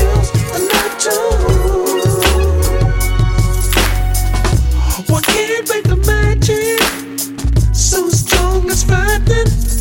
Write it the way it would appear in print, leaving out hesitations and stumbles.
use a lot too. What can't break the magic? So strong it's frightening.